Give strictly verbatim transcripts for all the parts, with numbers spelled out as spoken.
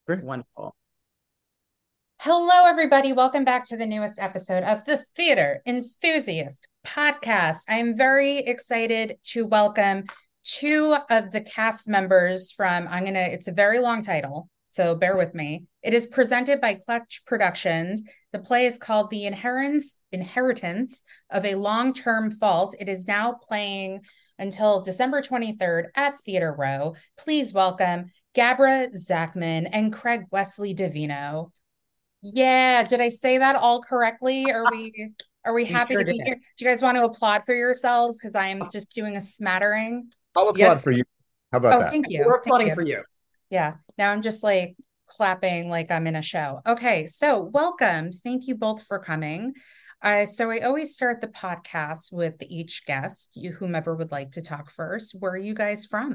Great. Wonderful. Hello, everybody. Welcome back to the newest episode of the Theater Enthusiast Podcast. I'm very excited to welcome two of the cast members from, I'm going to, it's a very long title, so bear with me. It is presented by Clutch Productions. The play is called The Inheritance, Inheritance of a Long-Term Fault. It is now playing until December twenty-third at Theater Row. Please welcome Gabra Zachman and Craig Wesley Divino. Yeah, did I say that all correctly? Are we are we You happy sure to did. be here? Do you guys want to applaud for yourselves? Because I'm just doing a smattering. I'll Yes, applaud for you. How about Oh, that? thank you. we're Thank applauding you. for you. Yeah. Now I'm just like clapping like I'm in a show. Okay, so welcome. Thank you both for coming. Uh, so I always start the podcast with each guest, you whomever would like to talk first. Where are you guys from?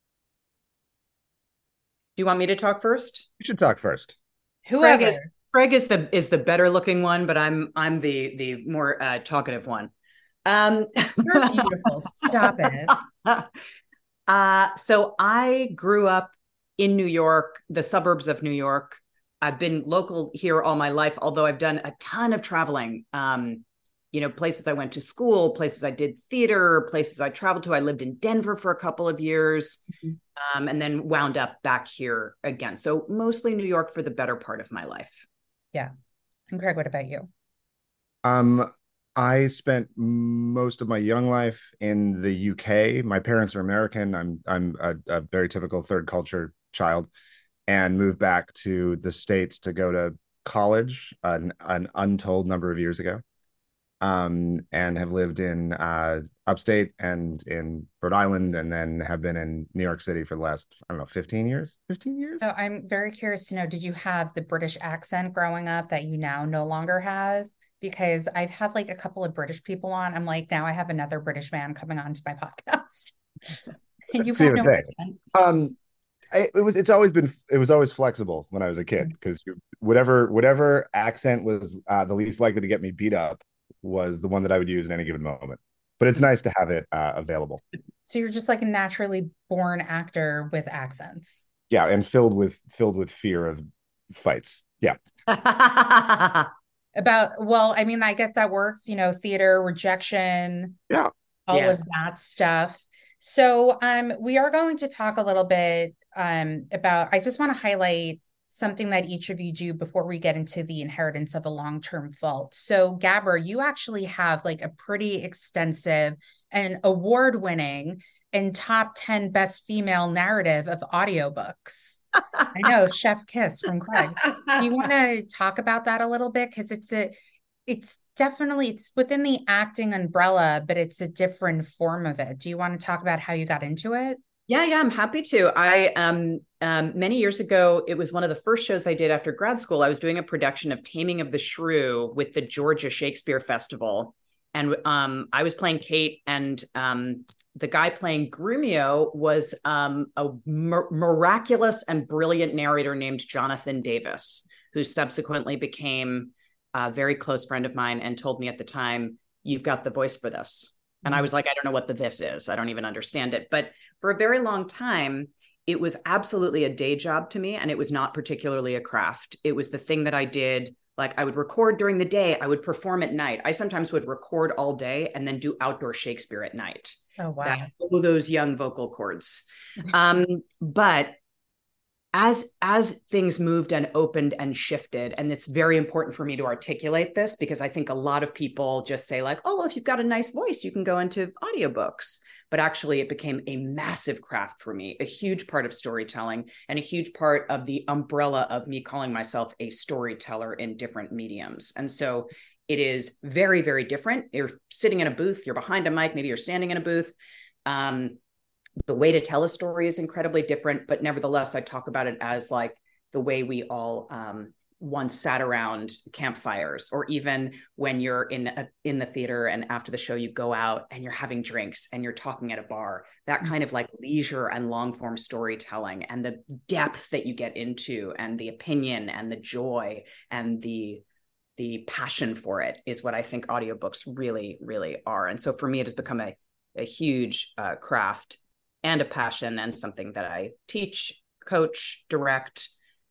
Do you want me to talk first? You should talk first. Craig is Whoever. Craig is the is the better looking one, but I'm I'm the the more uh, talkative one. Um, You're beautiful. Stop it. uh, so I grew up in New York, the suburbs of New York. I've been local here all my life, although I've done a ton of traveling. Um, you know, places I went to school, places I did theater, places I traveled to. I lived in Denver for a couple of years, um, and then wound up back here again. So mostly New York for the better part of my life. Yeah. And Craig, what about you? Um, I spent most of my young life in the U K. My parents are American. I'm I'm a, a very typical third culture child, and moved back to the States to go to college an, an untold number of years ago. Um, and have lived in uh, upstate and in Rhode Island, and then have been in New York City for the last, I don't know, fifteen years. fifteen years? So I'm very curious to know, did you have the British accent growing up that you now no longer have? Because I've had like a couple of British people on. I'm like, now I have another British man coming on to my podcast. And you That's have even no thing. accent. Um, I, it was it's always been it was always flexible when I was a kid, because whatever whatever accent was uh, the least likely to get me beat up was the one that I would use at any given moment. But it's nice to have it uh, available. So you're just like a naturally born actor with accents. Yeah, and filled with filled with fear of fights. Yeah. About, well, I mean, I guess that works, you know, theater, rejection, Yeah. all of Yes. that stuff. So um, we are going to talk a little bit um, about, I just want to highlight something that each of you do before we get into the inheritance of a long-term fault. So Gabber, you actually have like a pretty extensive and award-winning and top ten best female narrative of audiobooks. I know, Chef Kiss from Craig. Do you want to talk about that a little bit? Because it's a it's definitely it's within the acting umbrella, but it's a different form of it. Do you want to talk about how you got into it? Yeah, yeah, I'm happy to. I um, um many years ago, it was one of the first shows I did after grad school. I was doing a production of Taming of the Shrew with the Georgia Shakespeare Festival, and um, I was playing Kate, and um, the guy playing Grumio was um, a mir- miraculous and brilliant narrator named Jonathan Davis, who subsequently became a very close friend of mine and told me at the time, "You've got the voice for this." And I was like, I don't know what the this is. I don't even understand it. But for a very long time, it was absolutely a day job to me. And it was not particularly a craft. It was the thing that I did. Like I would record during the day, I would perform at night. I sometimes would record all day and then do outdoor Shakespeare at night. Oh, That, wow. oh, those young vocal cords. Um, but as as things moved and opened and shifted, and it's very important for me to articulate this because I think a lot of people just say like, oh, well, if you've got a nice voice you can go into audiobooks, but actually it became a massive craft for me, a huge part of storytelling and a huge part of the umbrella of me calling myself a storyteller in different mediums. And so it is very, very different. You're sitting in a booth, you're behind a mic, maybe you're standing in a booth. um, the way to tell a story is incredibly different, but nevertheless, I talk about it as like the way we all um, once sat around campfires, or even when you're in a, in the theater and after the show you go out and you're having drinks and you're talking at a bar. That kind of like leisure and long form storytelling and the depth that you get into and the opinion and the joy and the the passion for it is what I think audiobooks really, really are. And so for me, it has become a a huge uh, craft and a passion and something that I teach, coach, direct,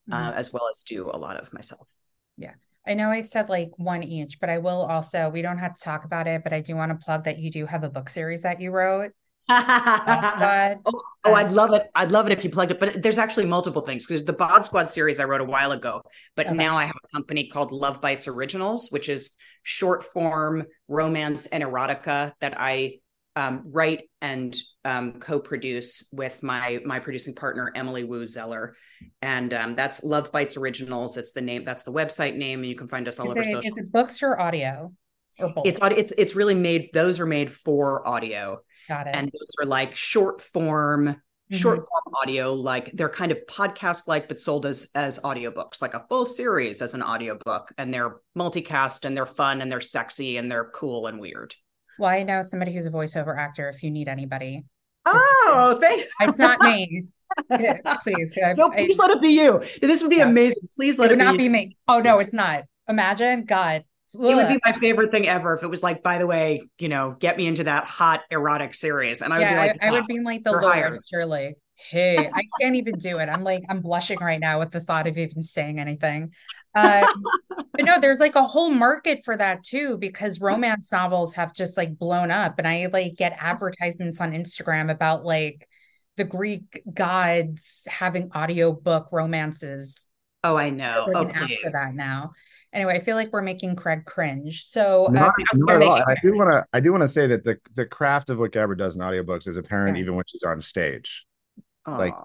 uh, as well as do a lot of myself. Yeah. I know I said like one each, but I will also, we don't have to talk about it, but I do want to plug that you do have a book series that you wrote. Bod Squad. Oh, oh, I'd love it. I'd love it if you plugged it. But there's actually multiple things, because the Bod Squad series I wrote a while ago, but Okay. now I have a company called Love Bites Originals, which is short form romance and erotica that I um, write and um, co-produce with my my producing partner Emily Wu Zeller, and um, that's Love Bites Originals. It's the name. That's the website name, and you can find us all Is over it, social. is it books or audio or both? It's it's it's really made. Those are made for audio. Got it. And those are like short form, mm-hmm. short form audio, like they're kind of podcast like, but sold as as audiobooks, like a full series as an audiobook. And they're multicast and they're fun and they're sexy and they're cool and weird. Well, I know somebody who's a voiceover actor if you need anybody. Just, oh, thank you. It's not me. Please. I, no, please I, let it be you. This would be yeah. amazing. Please let it, it, it would be not be me. Oh, no, it's not. Imagine. God. Ugh. It would be my favorite thing ever if it was like, by the way, you know, get me into that hot erotic series. And I would yeah, be like, I, I would be like the low register, like, hey, I can't even do it. I'm like, I'm blushing right now with the thought of even saying anything. Uh, but no, there's like a whole market for that too, because romance novels have just like blown up. And I like get advertisements on Instagram about like the Greek gods having audiobook romances. Oh, I know. There's like oh, an app please. for that now. Anyway, I feel like we're making Craig cringe. So not, uh, not at all. I do want to I do want to say that the the craft of what Gabra does in audiobooks is apparent yeah. even when she's on stage. Aww. Like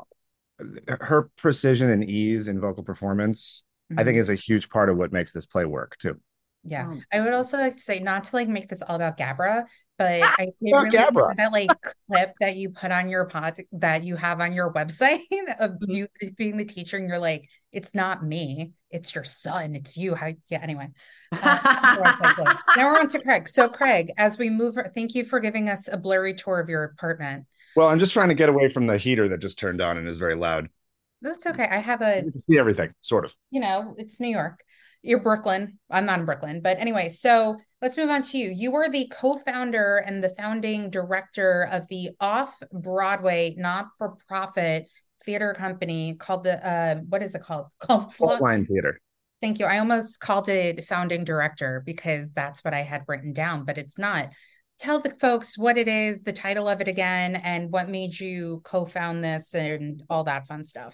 her precision and ease in vocal performance, mm-hmm. I think is a huge part of what makes this play work too. Yeah. Oh. I would also like to say, not to like make this all about Gabra, but ah, I did really Gabra. that like clip that you put on your pod that you have on your website of mm-hmm. you being the teacher, and you're like, it's not me, it's your son, it's you. How yeah, anyway. Uh, now we're on to Craig. So Craig, as we move, thank you for giving us a blurry tour of your apartment. Well, I'm just trying to get away from the heater that just turned on and is very loud. That's okay. I have a you can see everything, sort of. You know, it's New York. You're Brooklyn. I'm not in Brooklyn. But anyway, so let's move on to you. You are the co-founder and the founding director of the off-Broadway, not-for-profit theater company called the, uh, what is it called? Called Faultline Theater. Thank you. I almost called it founding director because that's what I had written down, but it's not. Tell the folks what it is, the title of it again, and what made you co-found this and all that fun stuff.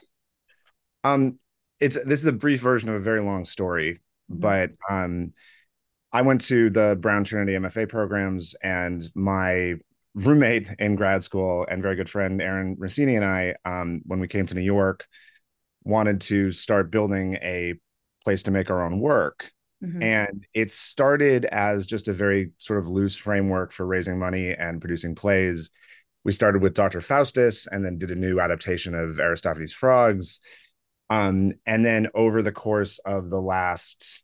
Um, it's this is a brief version of a very long story, mm-hmm. but um, I went to the Brown Trinity M F A programs, and my roommate in grad school and very good friend Aaron Rossini and I, um, when we came to New York, wanted to start building a place to make our own work. Mm-hmm. And it started as just a very sort of loose framework for raising money and producing plays. We started with Doctor Faustus and then did a new adaptation of Aristophanes' Frogs. Um, and then over the course of the last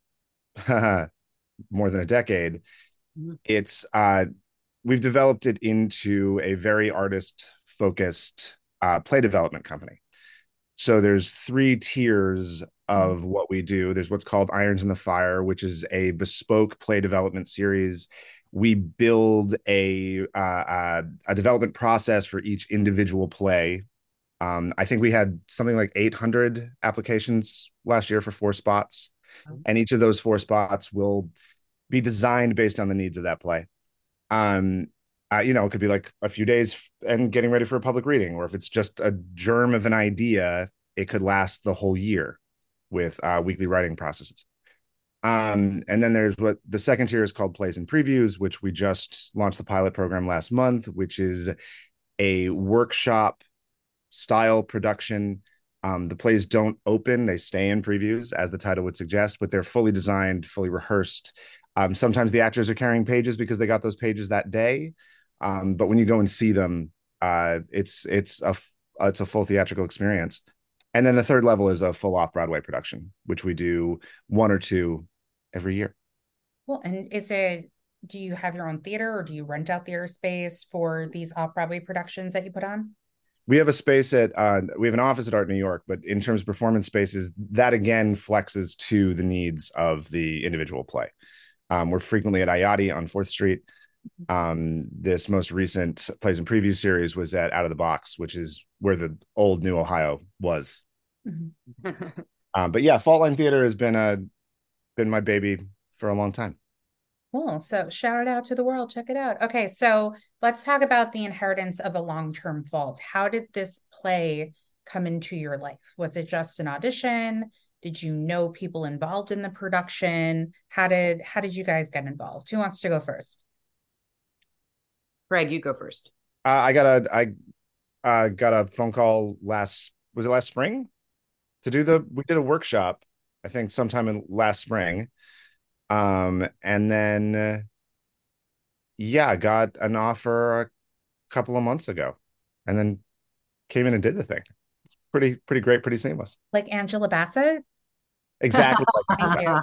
more than a decade, mm-hmm. it's uh, we've developed it into a very artist-focused uh, play development company. So there's three tiers of mm-hmm. what we do. There's what's called Irons in the Fire, which is a bespoke play development series. We build a uh, uh, a development process for each individual play. Um, I think we had something like eight hundred applications last year for four spots. Oh. And each of those four spots will be designed based on the needs of that play. Um, uh, you know, it could be like a few days and getting ready for a public reading, or if it's just a germ of an idea, it could last the whole year with uh, weekly writing processes. Um, and then there's what the second tier is called Plays and Previews, which we just launched the pilot program last month, which is a workshop style production. Um, the plays don't open, they stay in previews, as the title would suggest, but they're fully designed, fully rehearsed. Um, sometimes the actors are carrying pages because they got those pages that day. Um, but when you go and see them, uh, it's it's a it's a full theatrical experience. And then the third level is a full off-Broadway production, which we do one or two every year. Well, and is it, do you have your own theater, or do you rent out theater space for these off-Broadway productions that you put on? We have a space at, uh, we have an office at Art New York, but in terms of performance spaces, that again flexes to the needs of the individual play. Um, we're frequently at Ayati on fourth Street. Um, this most recent Plays and Preview series was at Out of the Box, which is where the old New Ohio was. Mm-hmm. Um, but yeah, Fault Line Theater has been a been my baby for a long time. Cool. So shout it out to the world. Check it out. Okay, so let's talk about the inheritance of a long-term fault. How did this play come into your life? Was it just an audition? Did you know people involved in the production? How did how did you guys get involved? Who wants to go first? Craig, you go first. Uh, I got a I uh, got a phone call last was it last spring to do the we did a workshop, I think sometime in last spring. Um, and then uh, yeah, got an offer a couple of months ago, and then came in and did the thing. It's pretty pretty great, pretty seamless. Like Angela Bassett? Exactly. Thank you.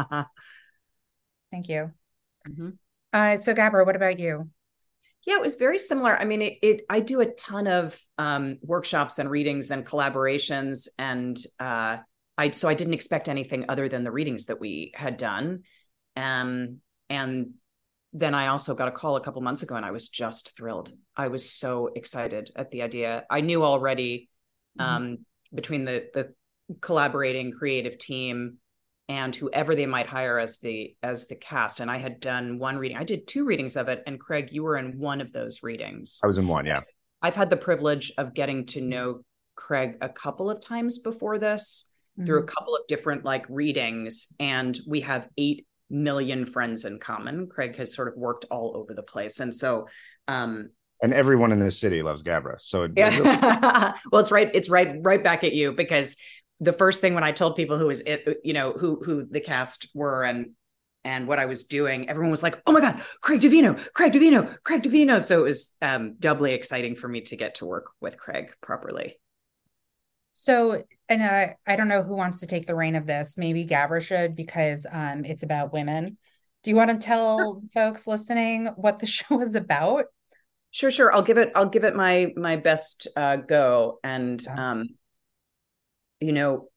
Thank you. Mm-hmm. Uh, so Gabra, what about you? Yeah, it was very similar. I mean, it, it I do a ton of um, workshops and readings and collaborations, and uh, I so I didn't expect anything other than the readings that we had done. Um, and then I also got a call a couple months ago, and I was just thrilled. I was so excited at the idea. I knew already um, mm-hmm. between the the collaborating creative team and whoever they might hire as the as the cast. And I had done one reading. I did two readings of it. And Craig, you were in one of those readings. I was in one, yeah. I've had the privilege of getting to know Craig a couple of times before this, mm-hmm. through a couple of different like readings. And we have eight million friends in common. Craig has sort of worked all over the place. And so um and everyone in this city loves Gabra. So it, yeah. Really- well, it's right, it's right, right back at you, because the first thing when I told people who was it, you know, who who the cast were and and what I was doing, everyone was like, "Oh my God, Craig Davino, Craig Davino, Craig Davino!" So it was um, doubly exciting for me to get to work with Craig properly. So, and uh, I don't know who wants to take the reign of this. Maybe Gabra should, because um, it's about women. Do you want to tell folks listening what the show is about? Sure, sure. I'll give it. I'll give it my my best uh, go. And yeah. um, you know,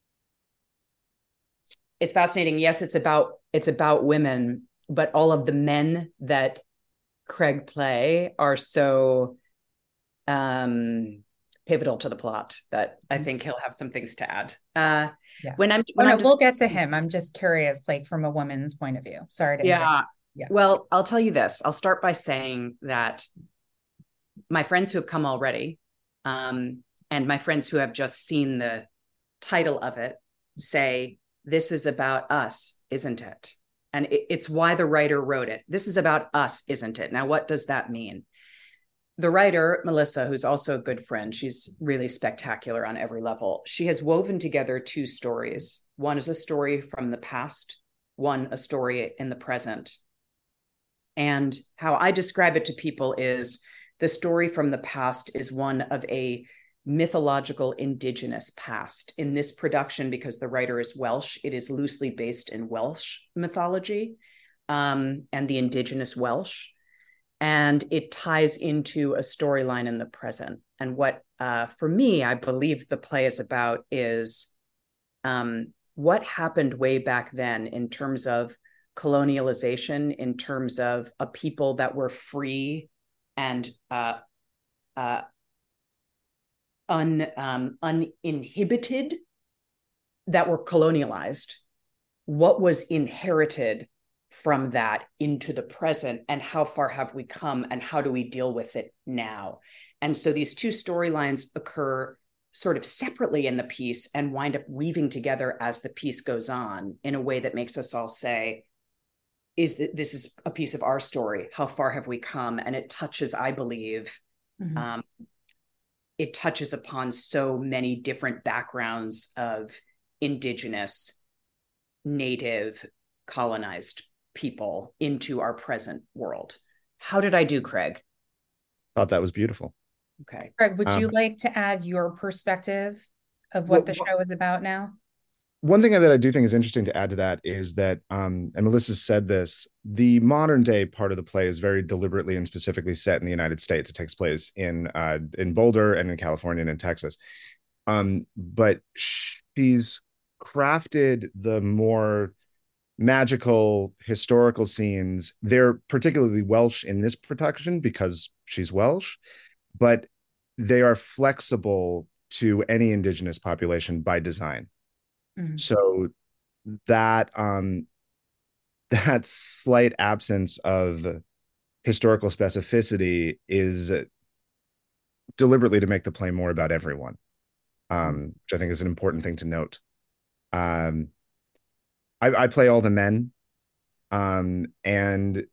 it's fascinating. Yes, it's about it's about women, but all of the men that Craig play are so um, pivotal to the plot that I think he'll have some things to add. Uh, yeah. When I'm, when oh, I'm no, we'll get to him. I'm just curious, like from a woman's point of view. Sorry to yeah. yeah. Well, I'll tell you this. I'll start by saying that my friends who have come already, um, and my friends who have just seen the title of it say, this is about us, isn't it? And it, it's why the writer wrote it. This is about us, isn't it? Now, what does that mean? The writer, Melissa, who's also a good friend, she's really spectacular on every level. She has woven together two stories. One is a story from the past, one a story in the present. And how I describe it to people is the story from the past is one of a mythological indigenous past. In this production, because the writer is Welsh, it is loosely based in Welsh mythology um, and the indigenous Welsh. And it ties into a storyline in the present. And what, uh, for me, I believe the play is about is um, what happened way back then in terms of colonialization, in terms of a people that were free and uh, uh, un, um, uninhibited, that were colonialized. What was inherited from that into the present, and how far have we come, and how do we deal with it now? And so these two storylines occur sort of separately in the piece and wind up weaving together as the piece goes on in a way that makes us all say, is that this is a piece of our story? How far have we come? And it touches, I believe, mm-hmm. um, it touches upon so many different backgrounds of indigenous, native, colonized people into our present world. How did I do, Craig? Thought that was beautiful. Okay. Craig, would um, you like to add your perspective of what well, the show is about now? One thing that I do think is interesting to add to that is that, um, and Melissa said this, the modern day part of the play is very deliberately and specifically set in the United States. It takes place in uh, in Boulder and in California and in Texas. Um, but she's crafted the more magical historical scenes. They're particularly Welsh in this production because she's Welsh, but they are flexible to any indigenous population by design. Mm-hmm. So that um that slight absence of historical specificity is deliberately to make the play more about everyone, um, which I think is an important thing to note. Um, I, I play all the men, um, and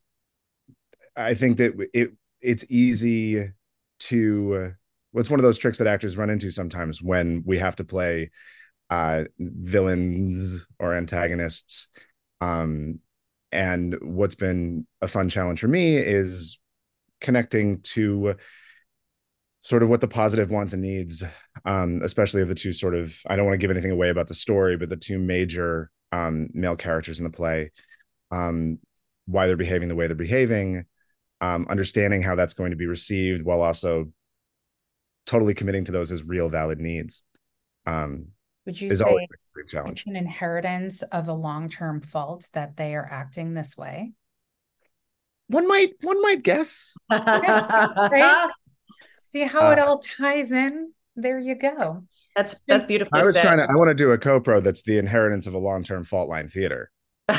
I think that it it's easy to. Well, it's one of those tricks that actors run into sometimes when we have to play uh, villains or antagonists. Um, and what's been a fun challenge for me is connecting to sort of what the positive wants and needs, um, especially of the two sort of, I don't want to give anything away about the story, but the two major um, male characters in the play, um, why they're behaving the way they're behaving, um, understanding how that's going to be received while also totally committing to those as real valid needs. Um, Would you is always say a great challenge. it's an inheritance of a long-term fault that they are acting this way? One might, one might guess. Right? See how Uh, it all ties in? There you go. That's So that's beautifully I was said. trying to, I want to do a co-pro that's the inheritance of a long-term fault line theater.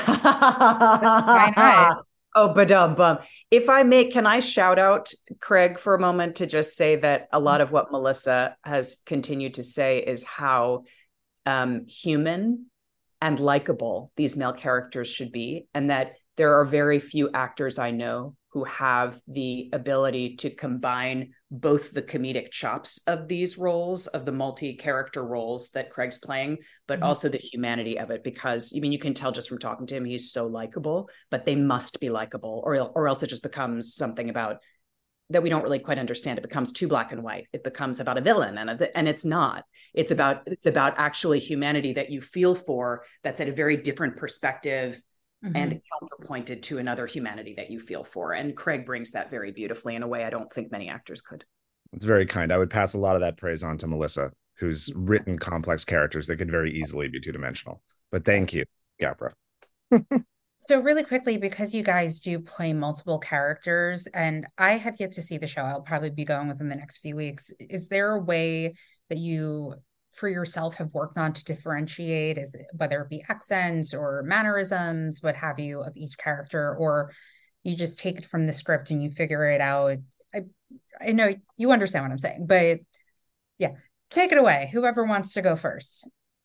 why not? Oh, but um, bum. If I may, can I shout out Craig for a moment to just say that a lot of what Melissa has continued to say is how um, human and likable these male characters should be, and that there are very few actors I know who have the ability to combine both the comedic chops of these roles, of the multi-character roles that Craig's playing, but mm-hmm. also the humanity of it. Because I mean, you can tell just from talking to him, he's so likable, but they must be likable, or or else it just becomes something about that we don't really quite understand. It becomes too black and white. It becomes about a villain, and a, and it's not. It's about it's about actually humanity that you feel for. That's at a very different perspective, mm-hmm. and counterpointed to another humanity that you feel for. And Craig brings that very beautifully in a way I don't think many actors could. It's very kind. I would pass a lot of that praise on to Melissa, who's written complex characters that could very easily be two dimensional. But thank you, Gabra. So really quickly, because you guys do play multiple characters, and I have yet to see the show, I'll probably be going within the next few weeks. Is there a way that you, for yourself, have worked on to differentiate, is it, whether it be accents or mannerisms, what have you, of each character, or you just take it from the script and you figure it out? I, I know you understand what I'm saying, but yeah, take it away. Whoever wants to go first.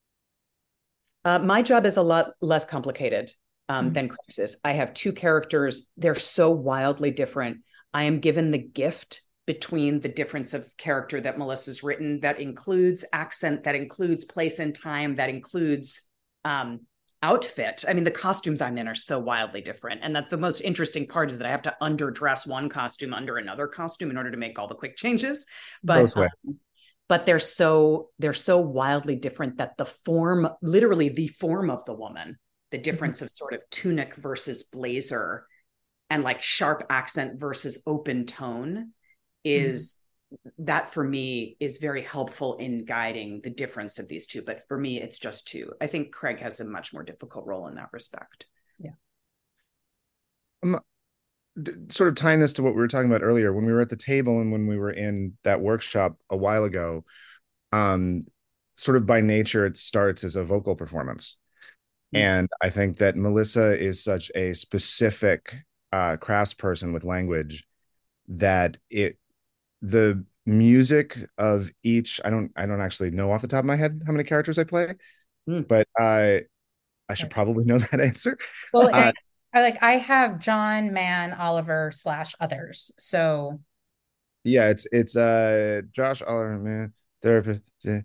Uh, my job is a lot less complicated. Um, mm-hmm. than Craig's is. I have two characters. They're so wildly different. I am given the gift between the difference of character that Melissa's written that includes accent, that includes place and time, that includes um, outfit. I mean, the costumes I'm in are so wildly different. And that the most interesting part is that I have to underdress one costume under another costume in order to make all the quick changes. But um, but they're so they're so wildly different that the form, literally the form of the woman, the difference mm-hmm. of sort of tunic versus blazer and like sharp accent versus open tone is mm-hmm. that for me is very helpful in guiding the difference of these two. But for me, it's just two. I think Craig has a much more difficult role in that respect. Yeah. Um, sort of tying this to what we were talking about earlier, when we were at the table and when we were in that workshop a while ago, um, sort of by nature, it starts as a vocal performance. And I think that Melissa is such a specific uh, craftsperson with language that it, the music of each, I don't, I don't actually know off the top of my head how many characters I play, mm. but uh, I should probably know that answer. Well, uh, I, I like, I have John, Man, Oliver slash others. So yeah, it's, it's uh, Josh, Oliver, Man, therapist,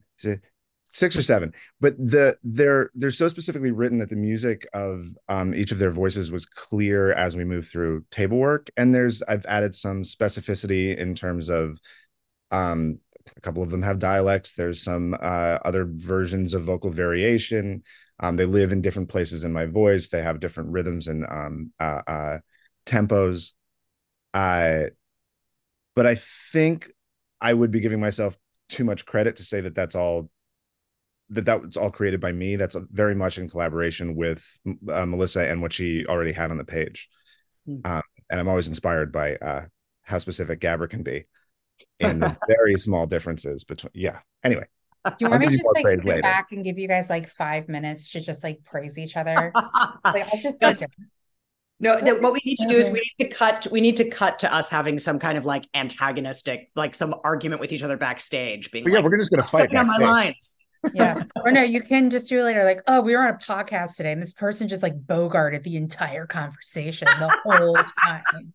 six or seven, but the they're they're so specifically written that the music of um each of their voices was clear as we move through table work. And there's I've added some specificity in terms of um a couple of them have dialects. There's some uh other versions of vocal variation. Um they live in different places in my voice. They have different rhythms and um uh, uh tempos. Uh but I think I would be giving myself too much credit to say that that's all that that was all created by me. That's very much in collaboration with uh, Melissa and what she already had on the page. Mm. Um, and I'm always inspired by uh, how specific Gabra can be in the very small differences between. Yeah. Anyway. Do you I'll want me give to you just more like praise sit later. back and give you guys like five minutes to just like praise each other? Like I'll just no, sit there. no Go what ahead. we need to Go do is ahead. we need to cut we need to cut to us having some kind of like antagonistic, like some argument with each other backstage, being But yeah, like, we're just gonna fight stepping on my backstage. lines. Yeah. Or no, you can just do it later. Like, oh, we were on a podcast today, and this person just like bogarted the entire conversation the whole time.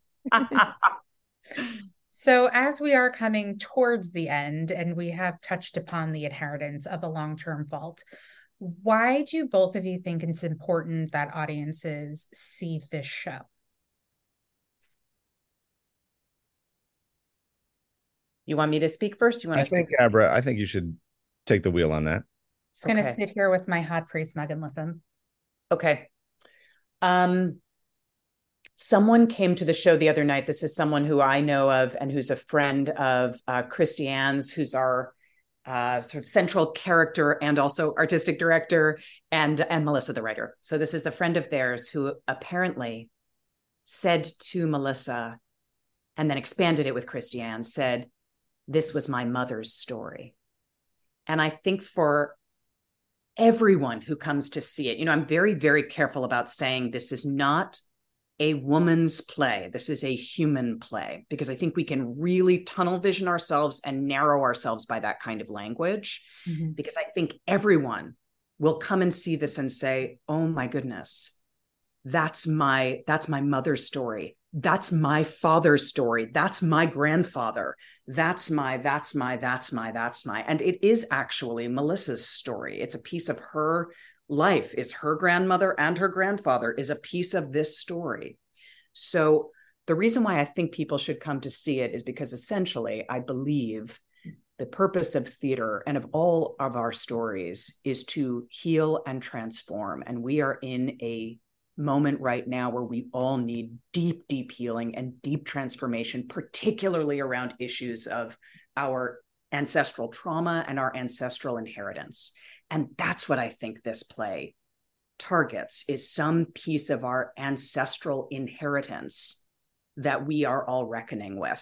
So, as we are coming towards the end, and we have touched upon the inheritance of a long term fault, why do both of you think it's important that audiences see this show? You want me to speak first? You want I to speak? think, Abra, I think you should take the wheel on that. Just going to Okay. sit here with my hot priest mug and listen. Okay. Um, someone came to the show the other night. This is someone who I know of and who's a friend of uh, Christiane's, who's our uh, sort of central character and also artistic director, and and Melissa, the writer. So this is the friend of theirs who apparently said to Melissa, and then expanded it with Christiane, said, "This was my mother's story." And I think for everyone who comes to see it, you know, I'm very, very careful about saying this is not a woman's play. This is a human play, because I think we can really tunnel vision ourselves and narrow ourselves by that kind of language. Mm-hmm. Because I think everyone will come and see this and say, oh my goodness, that's my, that's my mother's story. That's my father's story. That's my grandfather. That's my, that's my, that's my, that's my. And it is actually Melissa's story. It's a piece of her life. Is her grandmother and her grandfather is a piece of this story. So the reason why I think people should come to see it is because essentially I believe the purpose of theater and of all of our stories is to heal and transform. And we are in a moment right now where we all need deep, deep healing and deep transformation, particularly around issues of our ancestral trauma and our ancestral inheritance. And that's what I think this play targets, is some piece of our ancestral inheritance that we are all reckoning with.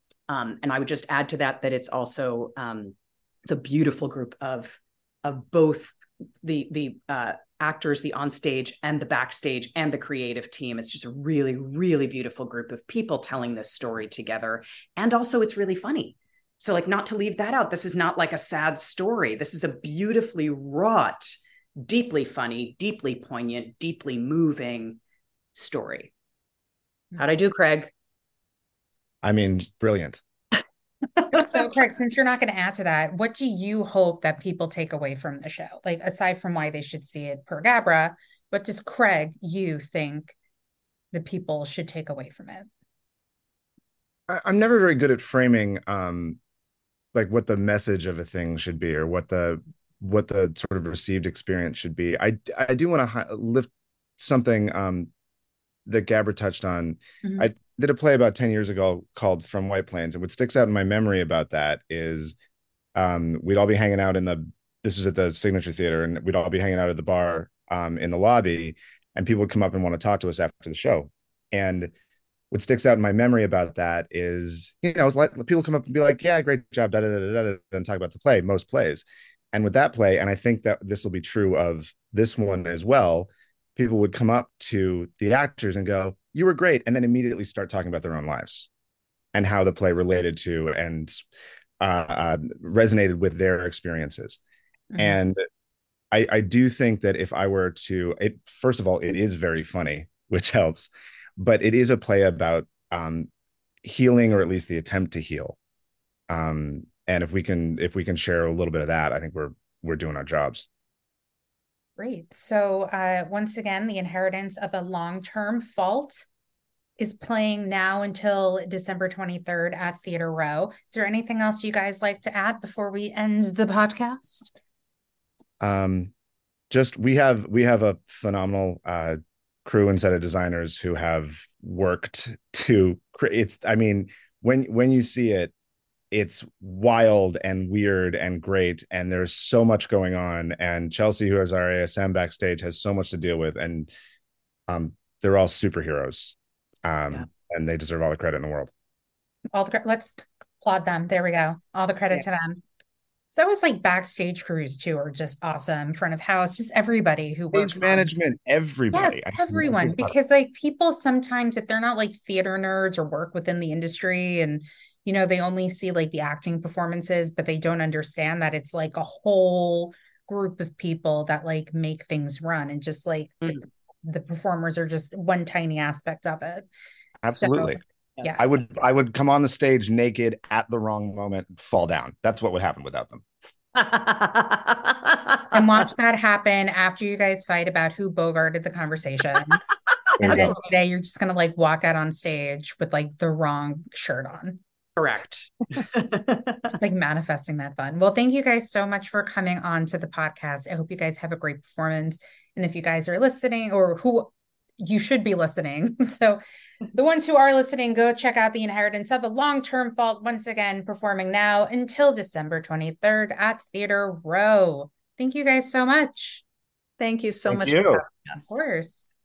Um, and I would just add to that that it's also um, it's a beautiful group of of both the the uh, actors, the onstage and the backstage and the creative team. It's just a really, really beautiful group of people telling this story together. And also it's really funny. So like, not to leave that out, this is not like a sad story. This is a beautifully wrought, deeply funny, deeply poignant, deeply moving story. How'd I do, Craig? I mean, brilliant. So, Craig, since you're not going to add to that, what do you hope that people take away from the show? Like, aside from why they should see it per Gabra, what does Craig, you think the people should take away from it? I, I'm never very good at framing um, like what the message of a thing should be, or what the what the sort of received experience should be. I I do want to hi- lift something um, that Gabra touched on. Mm-hmm. I did a play about ten years ago called From White Plains, and what sticks out in my memory about that is um, we'd all be hanging out in the, this was at the Signature Theater, and we'd all be hanging out at the bar um, in the lobby, and people would come up and want to talk to us after the show. And what sticks out in my memory about that is, you know, like people come up and be like, yeah, great job, da, da, da, da, da, and talk about the play, most plays. And with that play, and I think that this will be true of this one as well, people would come up to the actors and go, you were great, and then immediately start talking about their own lives and how the play related to and uh, uh, resonated with their experiences. Mm-hmm. And I, I do think that if I were to, it, first of all, it is very funny, which helps, but it is a play about um, healing, or at least the attempt to heal. Um, and if we can, if we can share a little bit of that, I think we're we're doing our jobs. Great. So uh, once again, The Inheritance of a Long-Term Fault is playing now until December twenty-third at Theater Row. Is there anything else you guys like to add before we end the podcast? Um, just we have we have a phenomenal uh, crew and set of designers who have worked to create. It's I mean, when when you see it, it's wild and weird and great, and there's so much going on. And Chelsea, who is our A S M backstage, has so much to deal with, and um, they're all superheroes, um, yeah. and they deserve all the credit in the world. All the let's applaud them. There we go. All the credit yeah. to them. So it was like backstage crews too, are just awesome. Front of house, just everybody who Stage works on. management, everybody. Yes, I everyone. Because like people sometimes, if they're not like theater nerds or work within the industry and, you know, they only see like the acting performances, but they don't understand that it's like a whole group of people that like make things run, and just like Mm. the, the performers are just one tiny aspect of it. Absolutely. So, Yes. yeah. I would I would come on the stage naked at the wrong moment, fall down. That's what would happen without them. And watch that happen after you guys fight about who bogarted the conversation. And then today you're just gonna like walk out on stage with like the wrong shirt on. Correct. Just like manifesting that fun. Well, thank you guys so much for coming on to the podcast. I hope you guys have a great performance. And if you guys are listening, or who you should be listening, so the ones who are listening, go check out The Inheritance of a Long-Term Fault, once again performing now until December twenty-third at Theater Row. Thank you guys so much. Thank you so Thank much you. for having us. Of course.